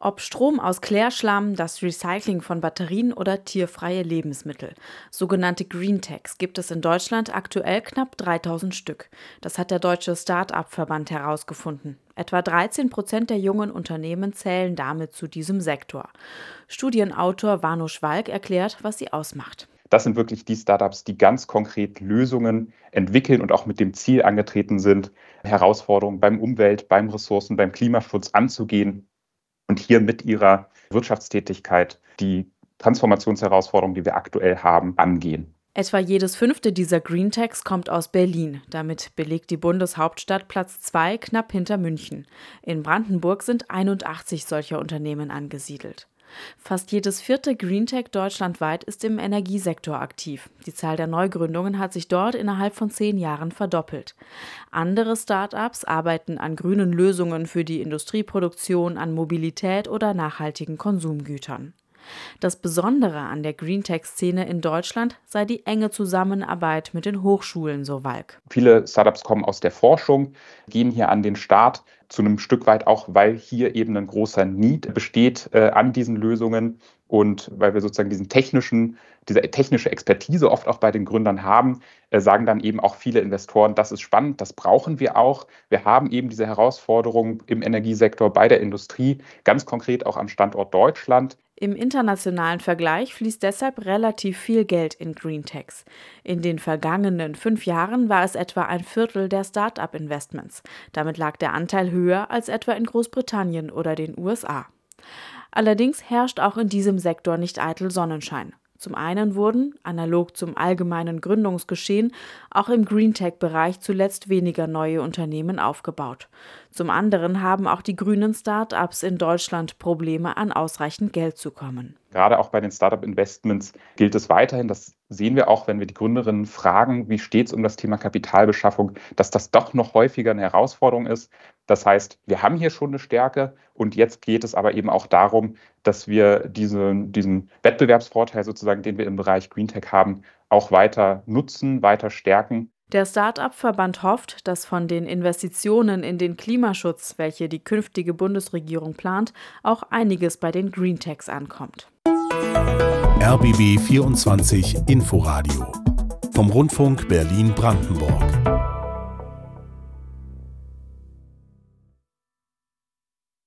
Ob Strom aus Klärschlamm, das Recycling von Batterien oder tierfreie Lebensmittel. Sogenannte Greentechs gibt es in Deutschland aktuell knapp 3000 Stück. Das hat der Deutsche Start-up-Verband herausgefunden. Etwa 13% der jungen Unternehmen zählen damit zu diesem Sektor. Studienautor Vano Schwalk erklärt, was sie ausmacht. Das sind wirklich die Startups, die ganz konkret Lösungen entwickeln und auch mit dem Ziel angetreten sind, Herausforderungen beim Umwelt-, beim Ressourcen-, beim Klimaschutz anzugehen und hier mit ihrer Wirtschaftstätigkeit die Transformationsherausforderungen, die wir aktuell haben, angehen. Etwa jedes 5. dieser Greentechs kommt aus Berlin. Damit belegt die Bundeshauptstadt Platz 2 knapp hinter München. In Brandenburg sind 81 solcher Unternehmen angesiedelt. Fast jedes 4. Greentech deutschlandweit ist im Energiesektor aktiv. Die Zahl der Neugründungen hat sich dort innerhalb von 10 Jahren verdoppelt. Andere Start-ups arbeiten an grünen Lösungen für die Industrieproduktion, an Mobilität oder nachhaltigen Konsumgütern. Das Besondere an der Greentech-Szene in Deutschland sei die enge Zusammenarbeit mit den Hochschulen, so Walk. Viele Startups kommen aus der Forschung, gehen hier an den Start, zu einem Stück weit auch, weil hier eben ein großer Need besteht an diesen Lösungen und weil wir sozusagen diese technische Expertise oft auch bei den Gründern haben, sagen dann eben auch viele Investoren, das ist spannend, das brauchen wir auch. Wir haben eben diese Herausforderungen im Energiesektor, bei der Industrie, ganz konkret auch am Standort Deutschland. Im internationalen Vergleich fließt deshalb relativ viel Geld in Greentechs. In den vergangenen 5 Jahren war es etwa 1/4 der Start-up-Investments. Damit lag der Anteil höher als etwa in Großbritannien oder den USA. Allerdings herrscht auch in diesem Sektor nicht eitel Sonnenschein. Zum einen wurden, analog zum allgemeinen Gründungsgeschehen, auch im Greentech-Bereich zuletzt weniger neue Unternehmen aufgebaut. Zum anderen haben auch die grünen Start-ups in Deutschland Probleme, an ausreichend Geld zu kommen. Gerade auch bei den Startup-Investments gilt es weiterhin, das sehen wir auch, wenn wir die Gründerinnen fragen, wie steht es um das Thema Kapitalbeschaffung, dass das doch noch häufiger eine Herausforderung ist. Das heißt, wir haben hier schon eine Stärke und jetzt geht es aber eben auch darum, dass wir diesen Wettbewerbsvorteil sozusagen, den wir im Bereich Greentech haben, auch weiter nutzen, weiter stärken. Der Start-up-Verband hofft, dass von den Investitionen in den Klimaschutz, welche die künftige Bundesregierung plant, auch einiges bei den Greentechs ankommt. RBB 24 Inforadio vom Rundfunk Berlin-Brandenburg.